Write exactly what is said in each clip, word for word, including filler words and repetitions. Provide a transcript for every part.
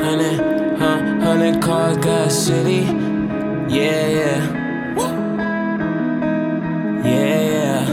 Hundred, huh, hundred cars, got a city. Yeah, yeah. Yeah, yeah.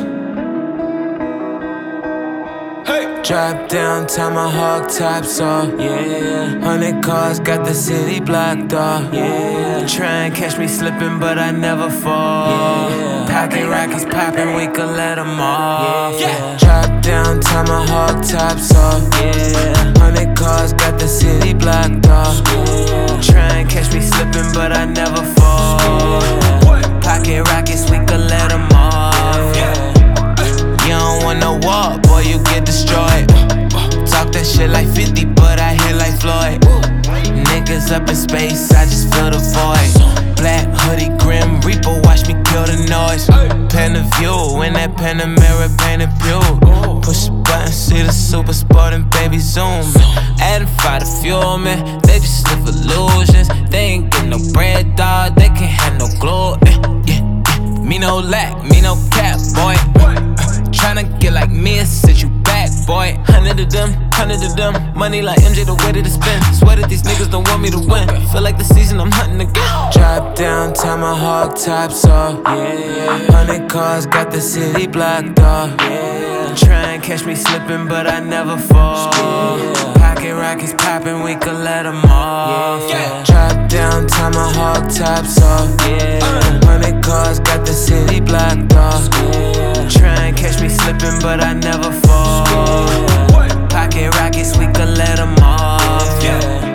Hey. Drop down, tomahawk tops off. Yeah, yeah. Hundred cars, got the city blocked off. Yeah, yeah. Try and catch me slipping, but I never fall. Yeah, yeah. Pocket rockets popping, we could let them off. Yeah, yeah. Drop down, tomahawk tops off. Yeah, yeah. Hundred cars, got the city blocked off. Yeah. Try and catch me slipping, but I never fall. Yeah. Pocket rockets, we could let them off. Yeah. You don't want no war, boy, you get destroyed. Talk that shit like fifty, but I hit like Floyd. Niggas up in space, I just feel the void. Black hoodie, grim reaper, watch me kill the noise. Pen the view, in that Panamera painted pew. Push a button, see the super sport and baby zoom. Adding fire to fuel, man, they just live illusions. They ain't get no bread, dog, they can't have no glue. Yeah, yeah. Me no lack, me no cap, boy. Tryna get like me and sit you back, boy. Hundred of them, hundred of them. Money like M J, the way that it spend. Swear that these niggas don't want me to win. Feel like the season I'm hunting again. Drop down, tomahawk tops off. Yeah, yeah. Hundred cars, got the city blocked off. Yeah, yeah. Try and catch me slipping, but I never fall. Yeah. Pocket rockets popping, we could let them off. Yeah, yeah. Drop down, tomahawk tops off. Yeah. Hundred cars, got the city blocked off. Yeah. Try and catch me slipping, but I never fall. Pocket rockets, we could let them off. Yeah.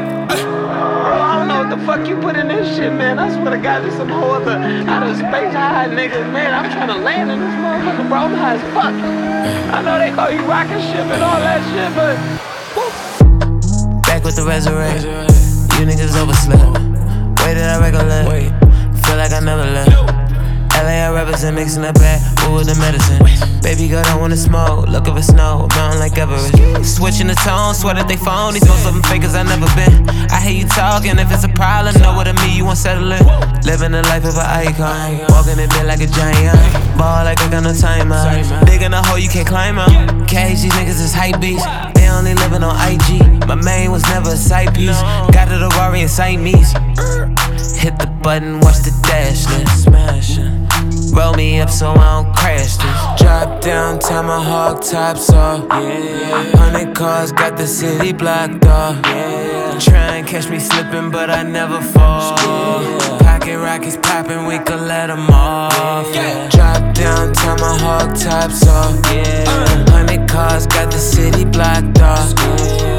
I don't know what the fuck you put in this shit, man. I swear to God, there's some whole other outer space high niggas, man. I'm trying to land in this motherfucker, bro. I'm high as fuck. I know they call you rocket ship and all that shit, but woo. Back with the resurrection. You niggas overslept. Waited, I recollect. Wait. Feel like I never left. L A, I represent mixing up bad with the medicine. Baby girl don't wanna smoke, look over snow, mountain like Everest. Switching the tone, swear that they phonies, most of them fakers I never been. I hear you talking, if it's a problem, know what I mean, you won't settle it. Living the life of an icon, walking in bed like a giant. Ball like I got no timer. Big in a hole, you can't climb out. Cage, these niggas is hype beats. They only living on I G. My main was never a side piece. Got to the Rari and Siamese. Hit the button, watch the dash list. Smashing. Roll me up so I don't crash this. Drop down, tomahawk tops off. Yeah. Hundred cars, got the city blocked off. Yeah. Try and catch me slipping, but I never fall. Yeah. Pocket rockets popping, we could let them off. Yeah. Drop down, tomahawk tops off. Yeah. Hundred cars, got the city blocked off. Yeah.